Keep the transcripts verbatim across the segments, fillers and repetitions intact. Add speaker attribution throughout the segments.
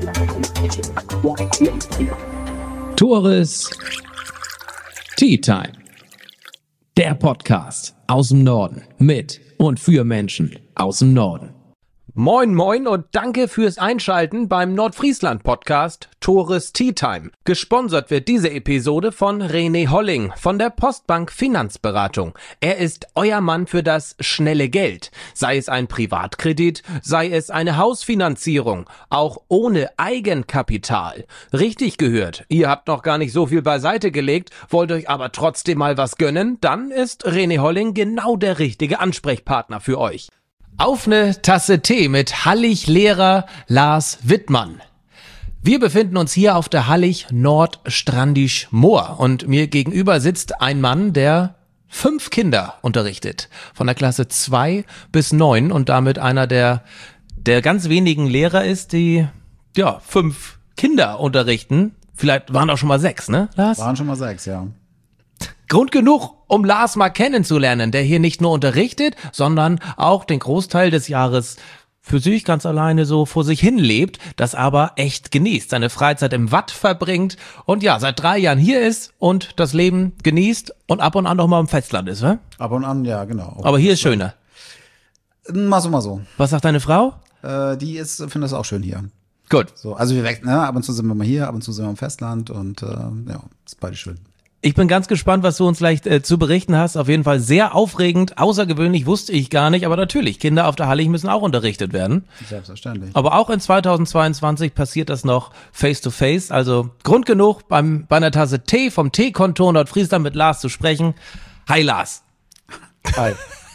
Speaker 1: Tores Tea Time. Der Podcast aus dem Norden mit und für Menschen aus dem Norden.
Speaker 2: Moin moin und danke fürs Einschalten beim Nordfriesland-Podcast Tores Tea Time. Gesponsert wird diese Episode von René Holling von der Postbank Finanzberatung. Er ist euer Mann für das schnelle Geld. Sei es ein Privatkredit, sei es eine Hausfinanzierung, auch ohne Eigenkapital. Richtig gehört, ihr habt noch gar nicht so viel beiseite gelegt, wollt euch aber trotzdem mal was gönnen, dann ist René Holling genau der richtige Ansprechpartner für euch. Auf eine Tasse Tee mit Hallig-Lehrer Lars Wittmann. Wir befinden uns hier auf der Hallig Nordstrandisch Moor und mir gegenüber sitzt ein Mann, der fünf Kinder unterrichtet. Von der Klasse zwei bis neun und damit einer der, der ganz wenigen Lehrer ist, die, ja, fünf Kinder unterrichten. Vielleicht waren auch schon mal sechs, ne, Lars?
Speaker 3: Waren schon mal sechs, ja.
Speaker 2: Grund genug, um Lars mal kennenzulernen, der hier nicht nur unterrichtet, sondern auch den Großteil des Jahres für sich ganz alleine so vor sich hin lebt, das aber echt genießt, seine Freizeit im Watt verbringt und ja, seit drei Jahren hier ist und das Leben genießt und ab und an auch mal im Festland ist, wa?
Speaker 3: Ab und an, ja, genau.
Speaker 2: Aber hier ist schöner.
Speaker 3: Mal so, mal so.
Speaker 2: Was sagt deine Frau?
Speaker 3: Äh, die ist, findet es auch schön hier.
Speaker 2: Gut.
Speaker 3: So, also wir wechseln, ne? Ab und zu sind wir mal hier, ab und zu sind wir im Festland und äh, ja, ist beide schön.
Speaker 2: Ich bin ganz gespannt, was du uns gleich äh, zu berichten hast. Auf jeden Fall sehr aufregend, außergewöhnlich, wusste ich gar nicht. Aber natürlich, Kinder auf der Hallig müssen auch unterrichtet werden.
Speaker 3: Selbstverständlich.
Speaker 2: Aber auch in zweitausendzweiundzwanzig passiert das noch face-to-face. Also Grund genug, beim, bei einer Tasse Tee vom Teekontor Nordfriesland mit Lars zu sprechen. Hi Lars.
Speaker 3: Hi.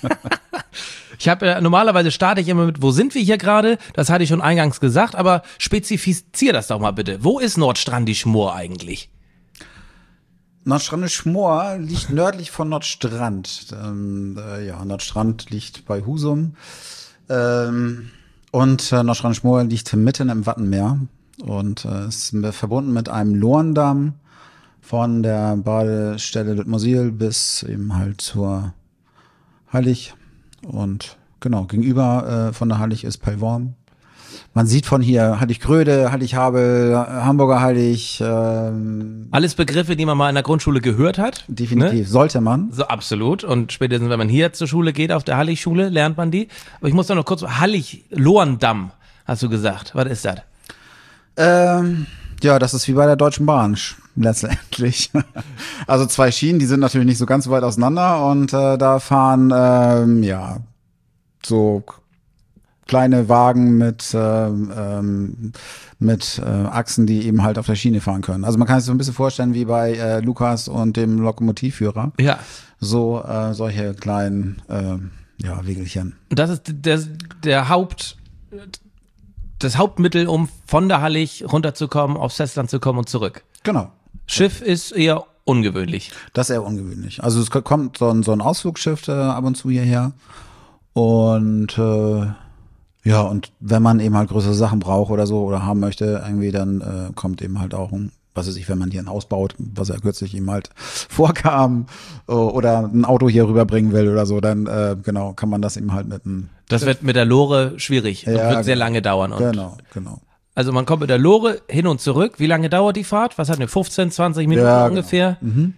Speaker 2: Ich habe äh, normalerweise starte ich immer mit, wo sind wir hier gerade? Das hatte ich schon eingangs gesagt, aber spezifizier das doch mal bitte. Wo ist Nordstrandisch Moor eigentlich?
Speaker 3: Nordstrandisch Moor liegt nördlich von Nordstrand. Ähm, äh, ja, Nordstrand liegt bei Husum. Ähm, und äh, Nordstrandisch Moor liegt mitten im Wattenmeer und äh, ist verbunden mit einem Lorendamm von der Badestelle Lüttmosil bis eben halt zur Hallig. Und genau, gegenüber äh, von der Hallig ist Pellworm. Man sieht von hier Hallig-Gröde, Hallig-Habel, Hamburger Hallig. Ähm,
Speaker 2: Alles Begriffe, die man mal in der Grundschule gehört hat.
Speaker 3: Definitiv,
Speaker 2: Ne?
Speaker 3: sollte man.
Speaker 2: So, absolut. Und spätestens, wenn man hier zur Schule geht, auf der Hallig-Schule, lernt man die. Aber ich muss doch noch kurz, Hallig-Lorendamm, hast du gesagt. Was ist das?
Speaker 3: Ähm, ja, das ist wie bei der Deutschen Bahn, letztendlich. Also zwei Schienen, die sind natürlich nicht so ganz weit auseinander und äh, da fahren, ähm, ja, so kleine Wagen mit ähm, mit äh, Achsen, die eben halt auf der Schiene fahren können. Also man kann sich so ein bisschen vorstellen wie bei äh, Lukas und dem Lokomotivführer.
Speaker 2: Ja.
Speaker 3: So äh, solche kleinen äh, ja, Wegelchen.
Speaker 2: Das ist der, der Haupt, das Hauptmittel, um von der Hallig runterzukommen, aufs Festland zu kommen und zurück.
Speaker 3: Genau.
Speaker 2: Schiff ist eher ungewöhnlich.
Speaker 3: Das ist eher ungewöhnlich. Also es kommt so ein, so ein Ausflugsschiff äh, ab und zu hierher und äh, ja, und wenn man eben halt größere Sachen braucht oder so oder haben möchte, irgendwie, dann äh, kommt eben halt auch ein, was weiß ich, wenn man hier ein Haus baut, was ja kürzlich eben halt vorkam, äh, oder ein Auto hier rüberbringen will oder so, dann äh, genau, kann man das eben halt mit einem.
Speaker 2: Das wird mit der Lore schwierig und
Speaker 3: Ja,
Speaker 2: wird sehr
Speaker 3: genau.
Speaker 2: lange dauern. Und
Speaker 3: Genau, genau.
Speaker 2: also man kommt mit der Lore hin und zurück. Wie lange dauert die Fahrt? Was hat eine fünfzehn, zwanzig Minuten
Speaker 3: Ja,
Speaker 2: ungefähr?
Speaker 3: Genau. Mhm.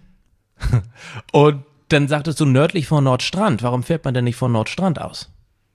Speaker 2: Und dann sagtest du nördlich von Nordstrand. Warum fährt man denn nicht von Nordstrand aus?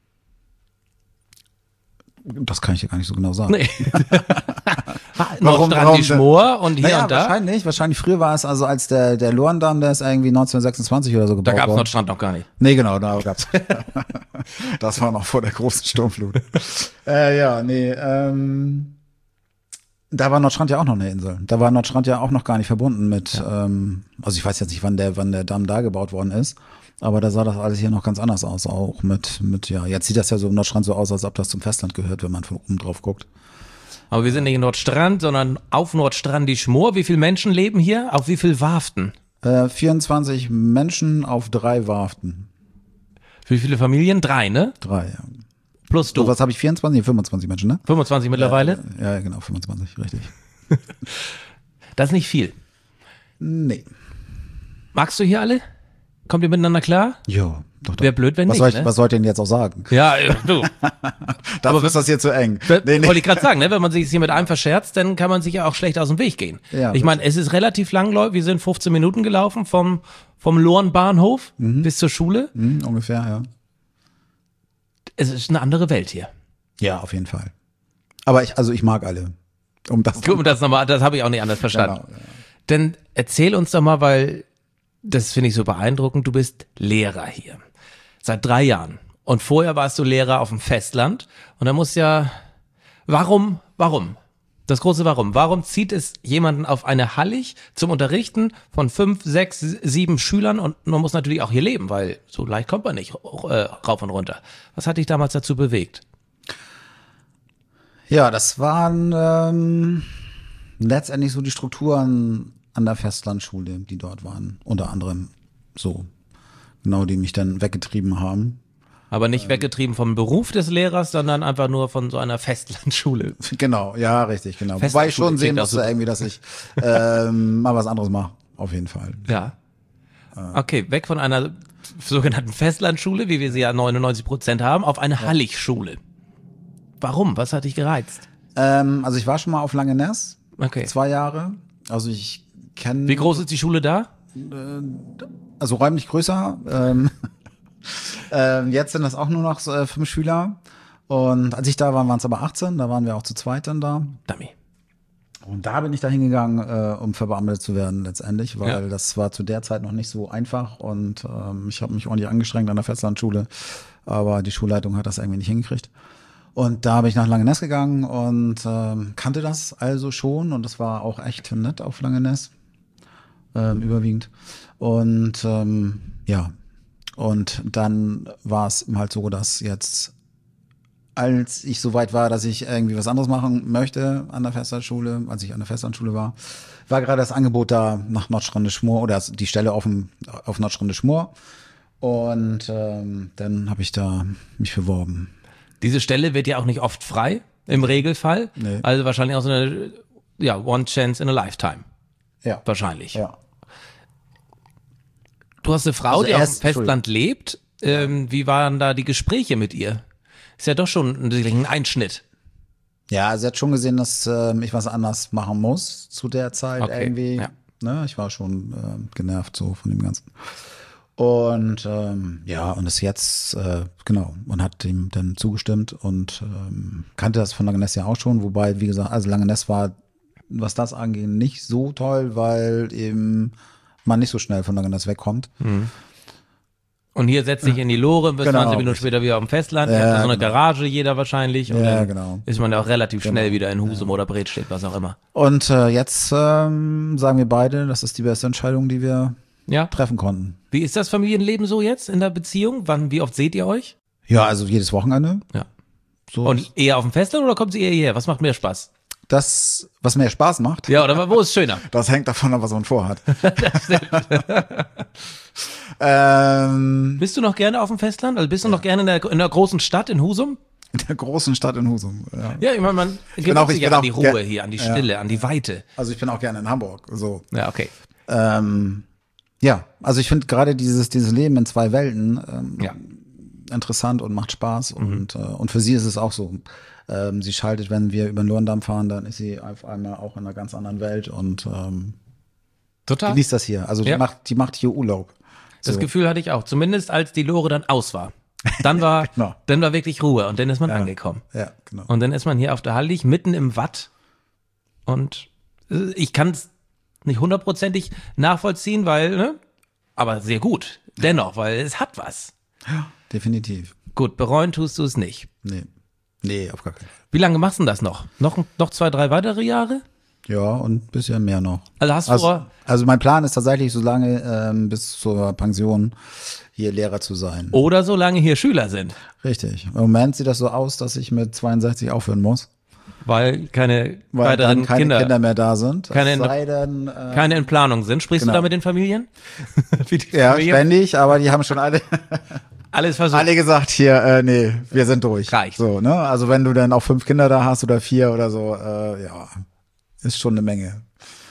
Speaker 3: Das kann ich dir gar nicht so genau sagen.
Speaker 2: Nee.
Speaker 3: Warum-
Speaker 2: Nordstrandisch
Speaker 3: warum-
Speaker 2: Moor und hier
Speaker 3: Naja,
Speaker 2: und da.
Speaker 3: wahrscheinlich, wahrscheinlich früher war es, also als der, der Lorendamm, der ist irgendwie neunzehnhundertsechsundzwanzig oder so gebaut
Speaker 2: Da gab es
Speaker 3: worden.
Speaker 2: Nordstrand noch gar nicht.
Speaker 3: Nee, genau, da gab's. Das war noch vor der großen Sturmflut. äh, ja, nee, ähm, da war Nordstrand ja auch noch eine Insel. Da war Nordstrand ja auch noch gar nicht verbunden mit, ja. ähm, also ich weiß jetzt nicht, wann der, wann der Damm da gebaut worden ist, aber da sah das alles hier noch ganz anders aus, auch mit, mit, ja, jetzt sieht das ja so im Nordstrand so aus, als ob das zum Festland gehört, wenn man von oben drauf guckt.
Speaker 2: Aber wir sind nicht in Nordstrand, sondern auf Nordstrandisch Moor. Wie viele Menschen leben hier? Auf wie viel Warften?
Speaker 3: Äh, vierundzwanzig Menschen auf drei Warften.
Speaker 2: Wie viele Familien? Drei, ne?
Speaker 3: Drei, ja.
Speaker 2: Plus du.
Speaker 3: So, was habe ich, vierundzwanzig? fünfundzwanzig Menschen, ne?
Speaker 2: fünfundzwanzig mittlerweile?
Speaker 3: Ja, ja, genau, fünfundzwanzig, richtig.
Speaker 2: Das ist nicht viel.
Speaker 3: Nee.
Speaker 2: Magst du hier alle? Kommt ihr miteinander klar?
Speaker 3: Ja, Doch, doch.
Speaker 2: Wäre blöd, wenn
Speaker 3: was
Speaker 2: nicht,
Speaker 3: soll ich,
Speaker 2: ne?
Speaker 3: Was soll ich denn jetzt auch sagen?
Speaker 2: Ja, äh, du.
Speaker 3: Dafür ist das hier zu eng.
Speaker 2: Nee,
Speaker 3: Nee, nee.
Speaker 2: Wollte ich gerade sagen, ne? Wenn man sich hier mit einem verscherzt, dann kann man sich ja auch schlecht aus dem Weg gehen.
Speaker 3: Ja,
Speaker 2: ich meine, es ist relativ langläufig. Wir sind fünfzehn Minuten gelaufen vom, vom Lohren-Bahnhof
Speaker 3: Mhm.
Speaker 2: bis zur Schule.
Speaker 3: Hm, ungefähr, ja.
Speaker 2: Es ist eine andere Welt hier.
Speaker 3: Ja, auf jeden Fall. Aber ich, also ich mag alle. Um das
Speaker 2: Guck mal, das nochmal, das habe ich auch nicht anders verstanden.
Speaker 3: Genau, ja.
Speaker 2: Denn erzähl uns doch mal, weil das finde ich so beeindruckend, du bist Lehrer hier. Seit drei Jahren. Und vorher warst du Lehrer auf dem Festland. Und da muss ja, warum, warum? Das große Warum. Warum zieht es jemanden auf eine Hallig zum Unterrichten von fünf, sechs, sieben Schülern? Und man muss natürlich auch hier leben, weil so leicht kommt man nicht äh, rauf und runter. Was hat dich damals dazu bewegt?
Speaker 3: Ja, das waren ähm, letztendlich so die Strukturen an der Festlandschule, die dort waren. Unter anderem so. Genau, die mich dann weggetrieben haben.
Speaker 2: Aber nicht weggetrieben vom Beruf des Lehrers, sondern einfach nur von so einer Festlandschule.
Speaker 3: Genau, ja, richtig, genau. Wobei ich
Speaker 2: Festlandschule
Speaker 3: schon sehen
Speaker 2: klingt auch
Speaker 3: musste
Speaker 2: super.
Speaker 3: irgendwie, dass ich ähm, mal was anderes mache. Auf jeden Fall.
Speaker 2: Ja. Okay, weg von einer sogenannten Festlandschule, wie wir sie ja neunundneunzig Prozent haben, auf eine Halligschule. Warum? Was hat dich gereizt?
Speaker 3: Ähm, also ich war schon mal auf Langeness,
Speaker 2: Okay.
Speaker 3: zwei Jahre. Also ich kenne.
Speaker 2: Wie groß ist die Schule da?
Speaker 3: Also räumlich größer. Ähm, ähm, jetzt sind das auch nur noch äh, fünf Schüler. Und als ich da war, waren es aber achtzehn. Da waren wir auch zu zweit dann da.
Speaker 2: Dummy.
Speaker 3: Und da bin ich da hingegangen, äh, um verbeamtet zu werden letztendlich, weil
Speaker 2: Ja.
Speaker 3: das war zu der Zeit noch nicht so einfach. Und ähm, ich habe mich ordentlich angestrengt an der Festlandschule. Aber die Schulleitung hat das irgendwie nicht hingekriegt. Und da bin ich nach Langeness gegangen und ähm, kannte das also schon. Und das war auch echt nett auf Langeness. Ähm, überwiegend. Und ähm, ja, und dann war es halt so, dass jetzt, als ich so weit war, dass ich irgendwie was anderes machen möchte an der Festlandschule, als ich an der Festlandschule war, war gerade das Angebot da nach Nordstrande-Schmor oder die Stelle auf, dem, auf Nordstrande-Schmor. Und ähm, dann habe ich da mich beworben.
Speaker 2: Diese Stelle wird ja auch nicht oft frei, im Regelfall.
Speaker 3: Nee.
Speaker 2: Also wahrscheinlich auch so eine, ja, one chance in a lifetime.
Speaker 3: Ja.
Speaker 2: Wahrscheinlich.
Speaker 3: Ja.
Speaker 2: Du hast eine Frau,
Speaker 3: Also
Speaker 2: die auf dem
Speaker 3: erst-
Speaker 2: Festland lebt. Ähm, wie waren da die Gespräche mit ihr? Ist ja doch schon ein, ein Einschnitt.
Speaker 3: Ja, sie hat schon gesehen, dass ähm, ich was anders machen muss zu der Zeit
Speaker 2: Okay,
Speaker 3: irgendwie.
Speaker 2: ja.
Speaker 3: Ne, ich war schon ähm, genervt so von dem Ganzen. Und ähm, ja, und ist jetzt, äh, genau, und hat ihm dann zugestimmt und ähm, kannte das von Langeness ja auch schon, wobei, wie gesagt, also Langeness war, was das angeht, nicht so toll, weil eben man nicht so schnell von Langeness wegkommt.
Speaker 2: Und hier setzt sich in die Lore, bis
Speaker 3: Genau.
Speaker 2: zwanzig Minuten später wieder auf dem Festland.
Speaker 3: Ja,
Speaker 2: Ihr habt da so eine
Speaker 3: genau.
Speaker 2: Garage, jeder wahrscheinlich. Und
Speaker 3: Ja,
Speaker 2: dann
Speaker 3: genau.
Speaker 2: ist man ja auch relativ schnell
Speaker 3: Genau.
Speaker 2: wieder in Husum oder Bredstedt, was auch immer.
Speaker 3: Und äh, jetzt ähm, sagen wir beide, das ist die beste Entscheidung, die wir
Speaker 2: Ja.
Speaker 3: treffen konnten.
Speaker 2: Wie ist das Familienleben so jetzt in der Beziehung? Wann, wie oft seht ihr euch?
Speaker 3: Ja, also jedes Wochenende.
Speaker 2: Ja.
Speaker 3: So.
Speaker 2: Und eher auf dem Festland oder kommt sie eher hierher? Was macht mehr Spaß?
Speaker 3: Das, was mehr Spaß macht,
Speaker 2: Ja, oder wo ist schöner?
Speaker 3: das hängt davon ab, was man vorhat. ähm,
Speaker 2: Bist du noch gerne auf dem Festland? Also bist du noch gerne in der, in der großen Stadt in Husum?
Speaker 3: in der großen Stadt in Husum. Ja.
Speaker 2: Ja, ich meine, man
Speaker 3: bin
Speaker 2: gewöhnt
Speaker 3: auch-
Speaker 2: sich
Speaker 3: ich
Speaker 2: ja
Speaker 3: bin
Speaker 2: an die
Speaker 3: auch
Speaker 2: Ruhe
Speaker 3: ger-
Speaker 2: hier, an die
Speaker 3: Ja.
Speaker 2: Stille, an die Weite.
Speaker 3: Also ich bin auch gerne in Hamburg. So.
Speaker 2: Ja, okay.
Speaker 3: Ähm, ja, also ich finde gerade dieses, dieses Leben in zwei Welten ähm,
Speaker 2: Ja.
Speaker 3: interessant und macht Spaß. Und, äh, und für sie ist es auch so. Ähm, sie schaltet, wenn wir über den Lorendamm fahren, dann ist sie auf einmal auch in einer ganz anderen Welt und ähm,
Speaker 2: Total.
Speaker 3: genießt das hier. Also
Speaker 2: Ja.
Speaker 3: die, macht, die macht hier Urlaub.
Speaker 2: Das
Speaker 3: So.
Speaker 2: Gefühl hatte ich auch. Zumindest als die Lore dann aus war. Dann war,
Speaker 3: Genau.
Speaker 2: dann war wirklich Ruhe und dann ist man angekommen.
Speaker 3: Ja, genau.
Speaker 2: Und dann ist man hier auf der Hallig, mitten im Watt. Und äh, ich kann es nicht hundertprozentig nachvollziehen, weil, ne? Aber sehr gut. Dennoch, weil es hat was.
Speaker 3: Definitiv.
Speaker 2: Gut, bereuen tust du es nicht.
Speaker 3: Nee. Nee, auf gar keinen Fall.
Speaker 2: Wie lange machst du denn das noch? Noch, noch zwei, drei weitere Jahre?
Speaker 3: Ja, und ein bisschen mehr noch.
Speaker 2: Also hast du
Speaker 3: Also,
Speaker 2: vor,
Speaker 3: also mein Plan ist tatsächlich, so lange ähm, bis zur Pension hier Lehrer zu sein.
Speaker 2: oder solange hier Schüler sind,
Speaker 3: Richtig. Im Moment sieht das so aus, dass ich mit zweiundsechzig aufhören muss,
Speaker 2: weil keine
Speaker 3: weil
Speaker 2: weiteren
Speaker 3: dann keine
Speaker 2: Kinder,
Speaker 3: Kinder, mehr da sind.
Speaker 2: Keine-
Speaker 3: Es sei denn, äh,
Speaker 2: keine in Planung sind. Sprichst
Speaker 3: Genau.
Speaker 2: du da mit den Familien? Wie die
Speaker 3: ja,
Speaker 2: Familien?
Speaker 3: ständig, aber die haben schon alle,
Speaker 2: Alles versucht.
Speaker 3: alle gesagt, hier, äh, nee, wir sind durch.
Speaker 2: Reicht.
Speaker 3: So, ne? Also wenn du dann auch fünf Kinder da hast oder vier oder so, äh, ja, ist schon eine Menge.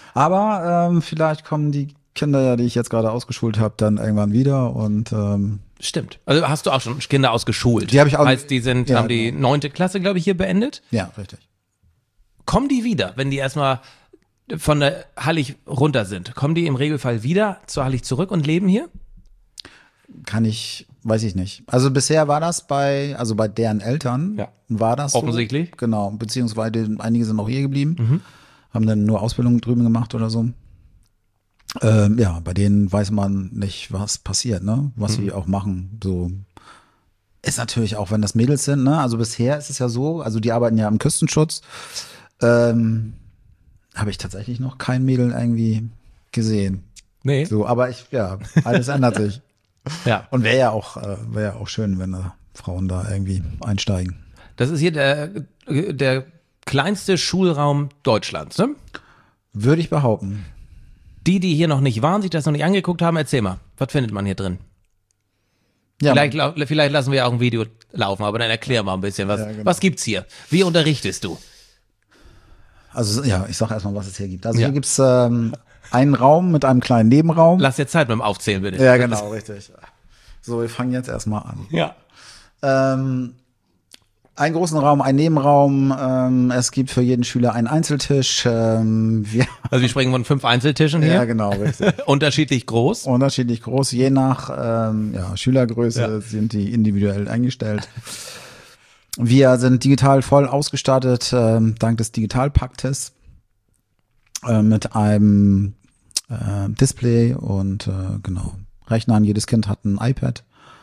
Speaker 3: Aber ähm, vielleicht kommen die Kinder, ja, die ich jetzt gerade ausgeschult habe, dann irgendwann wieder und ähm,
Speaker 2: Stimmt. Also hast du auch schon Kinder ausgeschult?
Speaker 3: Die habe ich auch.
Speaker 2: Heißt, die sind,
Speaker 3: ja,
Speaker 2: haben die neunte Klasse, glaube ich, hier beendet?
Speaker 3: Ja, richtig.
Speaker 2: Kommen die wieder, wenn die erstmal von der Hallig runter sind? Kommen die im Regelfall wieder zur Hallig zurück und leben hier?
Speaker 3: Kann ich, weiß ich nicht. Also bisher war das bei, also bei deren Eltern
Speaker 2: Ja.
Speaker 3: war das
Speaker 2: Offensichtlich.
Speaker 3: So. Genau, beziehungsweise einige sind auch hier geblieben,
Speaker 2: Mhm.
Speaker 3: haben dann nur Ausbildung drüben gemacht oder so. Ähm, ja, bei denen weiß man nicht, was passiert, ne? Was
Speaker 2: Mhm.
Speaker 3: sie auch machen. So ist natürlich auch, wenn das Mädels sind, ne? Also bisher ist es ja so, also die arbeiten ja im Küstenschutz. Ähm, habe ich tatsächlich noch kein Mädel irgendwie gesehen.
Speaker 2: Nee.
Speaker 3: So, aber ich, ja, alles ändert sich.
Speaker 2: Ja.
Speaker 3: Und wäre ja auch, äh, wäre ja auch schön, wenn da Frauen da irgendwie einsteigen.
Speaker 2: Das ist hier der, der kleinste Schulraum Deutschlands, ne?
Speaker 3: Würde ich behaupten.
Speaker 2: Die, die hier noch nicht waren, sich das noch nicht angeguckt haben, erzähl mal, was findet man hier drin?
Speaker 3: Ja,
Speaker 2: Vielleicht, lau- vielleicht lassen wir auch ein Video laufen, aber dann erklär mal ein bisschen, was,
Speaker 3: Ja, genau.
Speaker 2: was gibt's hier? Wie unterrichtest du?
Speaker 3: also ja, ich sag erstmal, was es hier gibt. Also
Speaker 2: Ja.
Speaker 3: hier gibt's ähm, einen Raum mit einem kleinen Nebenraum.
Speaker 2: Lass dir Zeit beim Aufzählen, bitte.
Speaker 3: Ja, genau, richtig. So, wir fangen jetzt erstmal an.
Speaker 2: Ja.
Speaker 3: Ähm, einen großen Raum, einen Nebenraum. Ähm, es gibt für jeden Schüler einen Einzeltisch. Ähm, wir,
Speaker 2: Also wir sprechen von fünf Einzeltischen hier.
Speaker 3: ja, genau, richtig.
Speaker 2: Unterschiedlich groß.
Speaker 3: Unterschiedlich groß, je nach ähm, ja, Schülergröße
Speaker 2: Ja.
Speaker 3: sind die individuell eingestellt. Wir sind digital voll ausgestattet, ähm, dank des Digitalpaktes, äh, mit einem äh, Display und äh, genau, Rechnern. Jedes Kind hat ein iPad.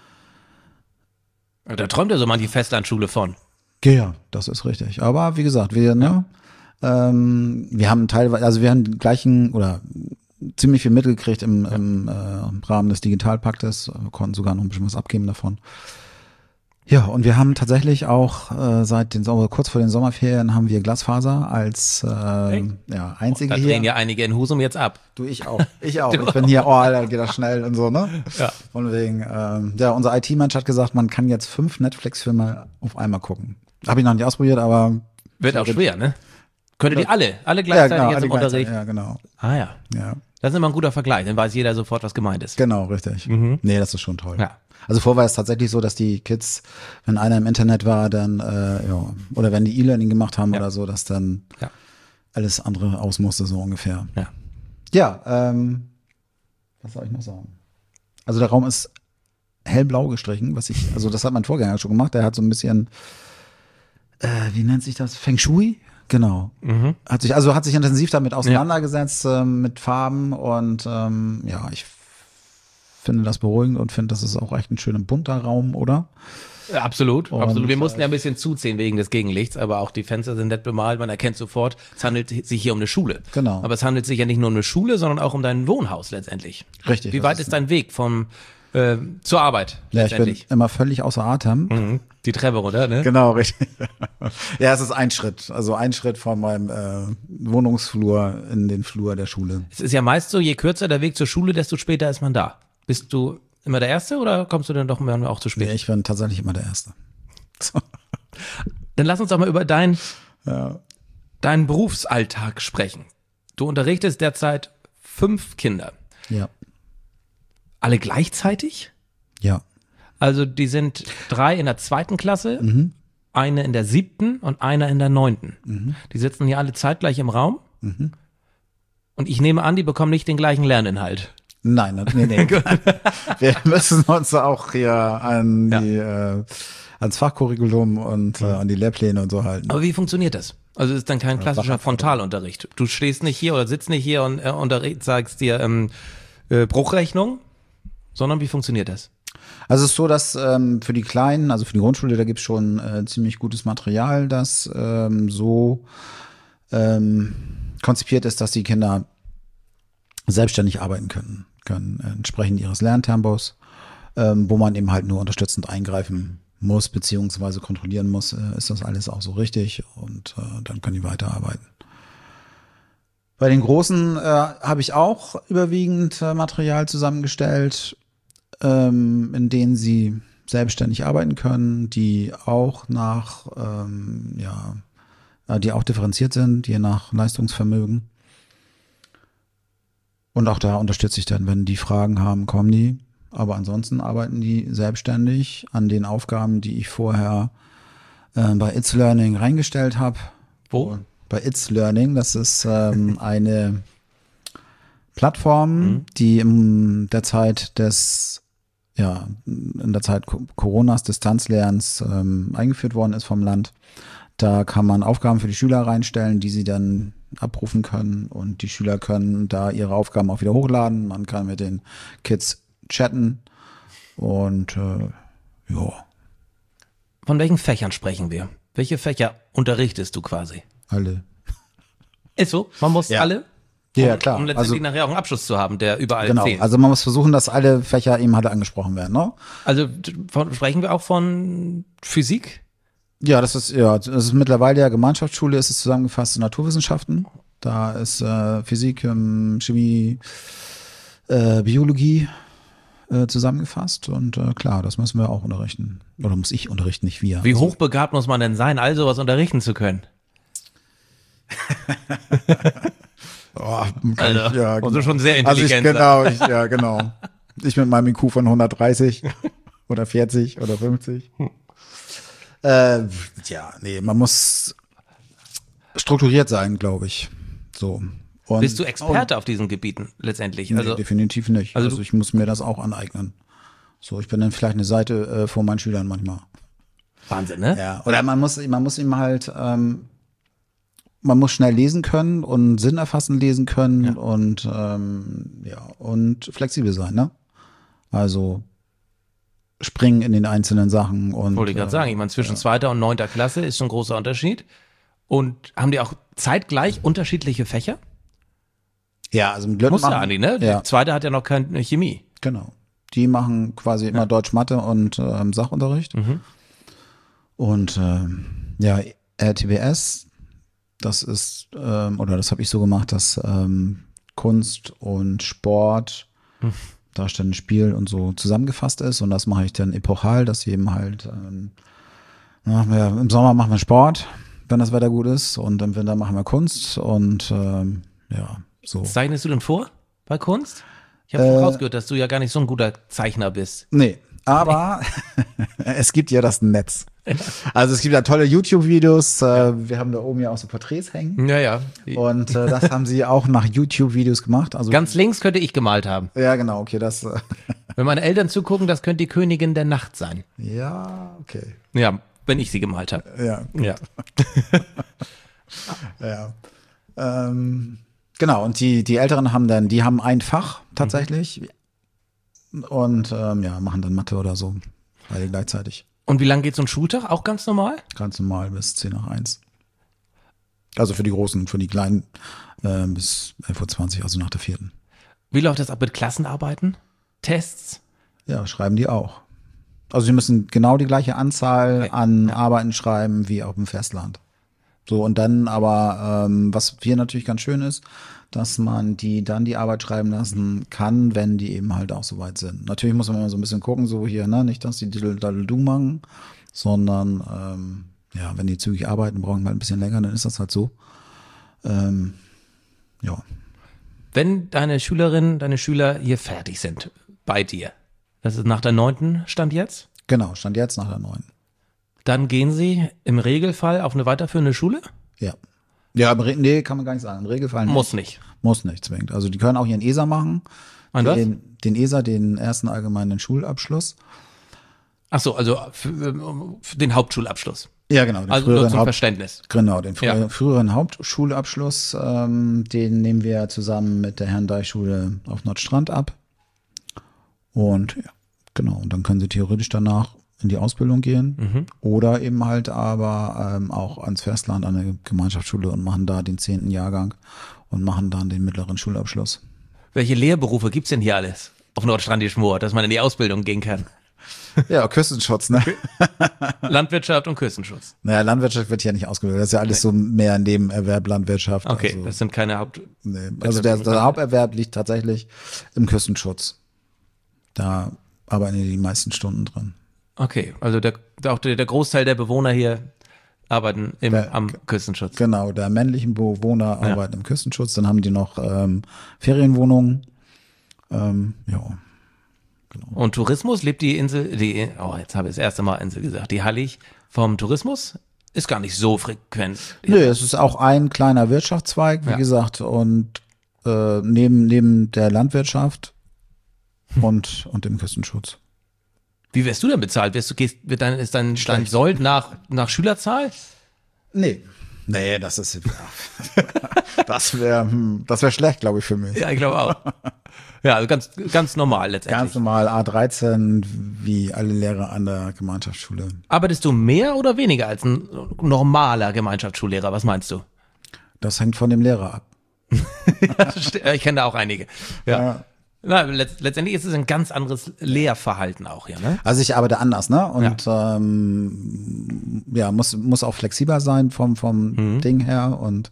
Speaker 2: Da träumt ja so manche Festlandschule von.
Speaker 3: Ja, das ist richtig. Aber wie gesagt, wir, ne, ähm, wir haben teilweise, also wir haben die gleichen oder ziemlich viel Mittel gekriegt im, im, äh, im Rahmen des Digitalpaktes, wir konnten sogar noch ein bisschen was abgeben davon. Ja, und wir haben tatsächlich auch äh, seit den Sommer, kurz vor den Sommerferien haben wir Glasfaser als äh, ja, einzige
Speaker 2: Da drehen
Speaker 3: hier.
Speaker 2: ja einige in Husum jetzt ab.
Speaker 3: Du, ich auch. Ich auch. Ich bin hier, oh, Alter, geht das schnell und so, ne?
Speaker 2: Ja.
Speaker 3: Von wegen, ähm, ja, unser I T-Mensch hat gesagt, man kann jetzt fünf Netflix-Filme auf einmal gucken. Habe ich noch nicht ausprobiert, aber
Speaker 2: Wird auch schwer, ne? Könntet ihr alle, alle
Speaker 3: ja,
Speaker 2: gleichzeitig
Speaker 3: genau,
Speaker 2: jetzt
Speaker 3: alle
Speaker 2: im Unterricht?
Speaker 3: gleichzeitig, ja, genau.
Speaker 2: Ah ja.
Speaker 3: Ja,
Speaker 2: Das ist immer ein guter Vergleich, dann weiß jeder sofort, was gemeint ist.
Speaker 3: genau, richtig. Nee, das ist schon toll.
Speaker 2: Ja.
Speaker 3: Also vorher war es tatsächlich so, dass die Kids, wenn einer im Internet war, dann, äh, ja, oder wenn die E-Learning gemacht haben
Speaker 2: Ja.
Speaker 3: oder so, dass dann
Speaker 2: Ja.
Speaker 3: alles andere aus musste, so ungefähr.
Speaker 2: Ja.
Speaker 3: Ja, ähm, was soll ich noch sagen? Also der Raum ist hellblau gestrichen, was ich, also das hat mein Vorgänger schon gemacht, der hat so ein bisschen, äh, wie nennt sich das? Feng Shui? Genau.
Speaker 2: Mhm.
Speaker 3: Hat sich, also hat sich intensiv damit auseinandergesetzt, ähm, mit Farben und ähm, ja, ich finde das beruhigend und finde, das ist auch echt ein schöner bunter Raum, oder?
Speaker 2: Ja, Absolut,
Speaker 3: Und,
Speaker 2: absolut. Wir mussten ja ein bisschen zuziehen wegen des Gegenlichts, aber auch die Fenster sind nett bemalt. Man erkennt sofort, es handelt sich hier um eine Schule.
Speaker 3: Genau.
Speaker 2: Aber es handelt sich ja nicht nur um eine Schule, sondern auch um dein Wohnhaus letztendlich.
Speaker 3: Richtig.
Speaker 2: Wie
Speaker 3: das
Speaker 2: weit ist dein Weg vom äh, zur Arbeit
Speaker 3: Ja, ich bin
Speaker 2: letztendlich?
Speaker 3: immer völlig außer Atem.
Speaker 2: Mhm. Die Treppe runter, ne?
Speaker 3: Genau, richtig. Ja, es ist ein Schritt. Also ein Schritt von meinem äh, Wohnungsflur in den Flur der Schule.
Speaker 2: Es ist ja meist so, je kürzer der Weg zur Schule, desto später ist man da. Bist du immer der Erste oder kommst du dann doch manchmal auch zu spät?
Speaker 3: Nee, ich bin tatsächlich immer der Erste. So.
Speaker 2: Dann lass uns doch mal über dein,
Speaker 3: Ja.
Speaker 2: deinen Berufsalltag sprechen. Du unterrichtest derzeit fünf Kinder.
Speaker 3: Ja.
Speaker 2: Alle gleichzeitig?
Speaker 3: Ja.
Speaker 2: Also die sind drei in der zweiten Klasse,
Speaker 3: Mhm.
Speaker 2: eine in der siebten und einer in der neunten. Die sitzen hier alle zeitgleich im Raum.
Speaker 3: Mhm.
Speaker 2: Und ich nehme an, die bekommen nicht den gleichen Lerninhalt.
Speaker 3: Nein, nee, nee. Wir müssen uns auch hier an die, äh, ans Fachcurriculum und äh, an die Lehrpläne und so halten.
Speaker 2: Aber wie funktioniert das? Also es ist dann kein klassischer Frontalunterricht. Du stehst nicht hier oder sitzt nicht hier und äh, unterricht, sagst dir ähm, äh, Bruchrechnung, sondern wie funktioniert das?
Speaker 3: Also es ist so, dass ähm, für die Kleinen, also für die Grundschule, da gibt's schon äh, ziemlich gutes Material, das ähm, so ähm, konzipiert ist, dass die Kinder selbstständig arbeiten können, können äh, entsprechend ihres Lerntempos, ähm, wo man eben halt nur unterstützend eingreifen muss, beziehungsweise kontrollieren muss, äh, ist das alles auch so richtig und äh, dann können die weiterarbeiten. Bei den Großen äh, habe ich auch überwiegend äh, Material zusammengestellt, ähm, in denen sie selbstständig arbeiten können, die auch nach, ähm, ja, äh, die auch differenziert sind, je nach Leistungsvermögen. Und auch da unterstütze ich dann, wenn die Fragen haben, kommen die. aber ansonsten arbeiten die selbstständig an den Aufgaben, die ich vorher äh, bei It's Learning reingestellt habe.
Speaker 2: Wo?
Speaker 3: Bei It's Learning, das ist ähm, eine Plattform, mhm. die in der Zeit des, ja, in der Zeit Coronas, Distanzlernens ähm, eingeführt worden ist vom Land. Da kann man Aufgaben für die Schüler reinstellen, die sie dann abrufen können und die Schüler können da ihre Aufgaben auch wieder hochladen. Man kann mit den Kids chatten und äh, ja.
Speaker 2: Von welchen Fächern sprechen wir? Welche Fächer unterrichtest du quasi?
Speaker 3: Alle.
Speaker 2: Ist so? Man muss
Speaker 3: ja.
Speaker 2: alle?
Speaker 3: Ja,
Speaker 2: um,
Speaker 3: klar.
Speaker 2: Um letztendlich
Speaker 3: also,
Speaker 2: nachher auch einen Abschluss zu haben, der überall
Speaker 3: genau.
Speaker 2: zählt.
Speaker 3: Also man muss versuchen, dass alle Fächer eben halt angesprochen werden, ne?
Speaker 2: Also von, sprechen wir auch von Physik?
Speaker 3: Ja, das ist ja, das ist mittlerweile ja Gemeinschaftsschule, ist es zusammengefasst in Naturwissenschaften. Da ist äh, Physik, ähm, Chemie, äh, Biologie äh, zusammengefasst und äh, klar, das müssen wir auch unterrichten. Oder muss ich unterrichten, nicht wir.
Speaker 2: Wie hochbegabt muss man denn sein, all sowas unterrichten zu können?
Speaker 3: Oh,
Speaker 2: also,
Speaker 3: ich, ja,
Speaker 2: also schon sehr intelligent.
Speaker 3: Also ich, genau, ich, ja, genau. Ich mit meinem I Q von hundertdreißig oder vierzig oder fünfzig. Äh, ja, nee, man muss strukturiert sein, glaube ich. So. Und,
Speaker 2: Bist du Experte und, auf diesen Gebieten letztendlich?
Speaker 3: Nee,
Speaker 2: also,
Speaker 3: definitiv nicht.
Speaker 2: Also,
Speaker 3: also ich muss mir das auch aneignen. So, ich bin dann vielleicht eine Seite äh, vor meinen Schülern manchmal.
Speaker 2: Wahnsinn, ne?
Speaker 3: Ja. Oder man muss, man muss ihm halt, ähm, man muss schnell lesen können und Sinn erfassen lesen können ja. und ähm, ja und flexibel sein, ne? Also springen in den einzelnen Sachen und
Speaker 2: wollte ich gerade äh, sagen, ich meine zwischen ja. zweiter und neunter Klasse ist schon ein großer Unterschied. Und haben die auch zeitgleich unterschiedliche Fächer?
Speaker 3: Ja, also mit Glück
Speaker 2: muss
Speaker 3: machen,
Speaker 2: ja eigentlich, ne?
Speaker 3: Ja.
Speaker 2: Die zweite hat ja noch keine Chemie.
Speaker 3: Genau. Die machen quasi immer ja. Deutsch, Mathe und ähm, Sachunterricht.
Speaker 2: Mhm.
Speaker 3: Und ähm, ja, R T B S, das ist, ähm, oder das habe ich so gemacht, dass ähm, Kunst und Sport, hm. Darstellen, Spiel und so zusammengefasst ist. Und das mache ich dann epochal, dass sie eben halt, ähm, na, ja, im Sommer machen wir Sport, wenn das Wetter gut ist. Und im Winter machen wir Kunst und ähm, ja, so.
Speaker 2: Was zeichnest du denn vor bei Kunst? Ich habe
Speaker 3: äh,
Speaker 2: rausgehört, dass du ja gar nicht so ein guter Zeichner bist.
Speaker 3: Nee, aber es gibt ja das Netz. Also es gibt ja tolle YouTube-Videos. Äh, wir haben da oben ja auch so Porträts hängen.
Speaker 2: Ja, ja.
Speaker 3: Und äh, das haben sie auch nach YouTube-Videos gemacht. Also
Speaker 2: ganz links könnte ich gemalt haben.
Speaker 3: Ja, genau, okay, das. Äh
Speaker 2: Wenn meine Eltern zugucken, das könnte die Königin der Nacht sein.
Speaker 3: Ja, okay.
Speaker 2: Ja, wenn ich sie gemalt habe.
Speaker 3: Ja.
Speaker 2: Ja.
Speaker 3: ja. Ähm, genau, und die, die Älteren haben dann, die haben ein Fach tatsächlich mhm. und ähm, ja, machen dann Mathe oder so, beide gleichzeitig.
Speaker 2: Und wie lange geht so ein Schultag? Auch ganz normal?
Speaker 3: Ganz normal bis zehn nach eins. Also für die Großen, für die Kleinen äh, bis elf Uhr zwanzig, also nach der vierten.
Speaker 2: Wie läuft das ab mit Klassenarbeiten? Tests?
Speaker 3: Ja, schreiben die auch. Also sie müssen genau die gleiche Anzahl okay. an
Speaker 2: ja.
Speaker 3: Arbeiten schreiben wie auf dem Festland. So, und dann aber, ähm, was hier natürlich ganz schön ist, dass man die dann die Arbeit schreiben lassen kann, wenn die eben halt auch soweit sind. Natürlich muss man immer so ein bisschen gucken, so hier, ne, nicht, dass die Diddle-Daddle-Du machen, sondern, ähm, ja, wenn die zügig arbeiten, brauchen wir halt ein bisschen länger, dann ist das halt so. Ähm, ja.
Speaker 2: Wenn deine Schülerinnen, deine Schüler hier fertig sind bei dir, das ist nach der neunten Stand jetzt?
Speaker 3: Genau, Stand jetzt nach der neunten.
Speaker 2: Dann gehen sie im Regelfall auf eine weiterführende Schule?
Speaker 3: Ja. Ja, im Re- nee, kann man gar nicht sagen. Im Regelfall nicht.
Speaker 2: Muss nicht.
Speaker 3: Muss nicht zwingend. Also die können auch ihren E S A machen.
Speaker 2: Und was?
Speaker 3: Den, den E S A, den ersten allgemeinen Schulabschluss.
Speaker 2: Ach so, also für, für den Hauptschulabschluss.
Speaker 3: Ja, genau. Den
Speaker 2: also nur zum
Speaker 3: Haupt-
Speaker 2: Verständnis.
Speaker 3: Genau, den früher,
Speaker 2: Ja.
Speaker 3: früheren Hauptschulabschluss, ähm, den nehmen wir zusammen mit der Herrn-Deich-Schule auf Nordstrand ab. Und ja, genau. Und dann können sie theoretisch danach in die Ausbildung gehen
Speaker 2: Mhm.
Speaker 3: oder eben halt aber ähm, auch ans Festland an eine Gemeinschaftsschule und machen da den zehnten Jahrgang und machen dann den mittleren Schulabschluss.
Speaker 2: Welche Lehrberufe gibt's denn hier alles auf Nordstrandisch-Moor, dass man in die Ausbildung gehen kann?
Speaker 3: Ja, Küstenschutz, ne?
Speaker 2: Landwirtschaft und Küstenschutz.
Speaker 3: Naja, Landwirtschaft wird ja nicht ausgebildet. Das ist ja alles so mehr Nebenerwerb Landwirtschaft.
Speaker 2: Okay,
Speaker 3: also,
Speaker 2: das sind keine Haupt...
Speaker 3: nee. Also der, der Haupterwerb liegt tatsächlich im Küstenschutz. Da arbeiten die meisten Stunden drin.
Speaker 2: Okay, also der, der, auch der, der Großteil der Bewohner hier arbeiten im,
Speaker 3: Der-
Speaker 2: am Küstenschutz.
Speaker 3: Genau, der männlichen Bewohner
Speaker 2: Ja.
Speaker 3: arbeiten im Küstenschutz. Dann haben die noch ähm, Ferienwohnungen. Ähm, ja, genau.
Speaker 2: Und Tourismus, lebt die Insel, die, oh, jetzt habe ich das erste Mal Insel gesagt, die Hallig vom Tourismus ist gar nicht so frequent.
Speaker 3: Nö, es ist auch ein kleiner Wirtschaftszweig, wie
Speaker 2: Ja.
Speaker 3: gesagt, und äh, neben, neben der Landwirtschaft und, und dem Küstenschutz.
Speaker 2: Wie wirst du denn bezahlt? Wirst du, gehst, wird dein, ist dein, dein Sold nach, nach Schülerzahl?
Speaker 3: Nee. Nee, das ist das wäre das wäre schlecht, glaube ich, für mich.
Speaker 2: Ja, ich glaube auch. Ja, also ganz, ganz normal letztendlich.
Speaker 3: Ganz normal A dreizehn, wie alle Lehrer an der Gemeinschaftsschule.
Speaker 2: Arbeitest du mehr oder weniger als ein normaler Gemeinschaftsschullehrer? Was meinst du?
Speaker 3: Das hängt von dem Lehrer ab.
Speaker 2: Ich kenne da auch einige. Ja.
Speaker 3: Ja.
Speaker 2: Na, letzt, letztendlich ist es ein ganz anderes Lehrverhalten auch hier, ne?
Speaker 3: Also ich arbeite anders, ne? Und ja, ähm, ja muss, muss auch flexibler sein vom, vom
Speaker 2: Mhm.
Speaker 3: Ding her. Und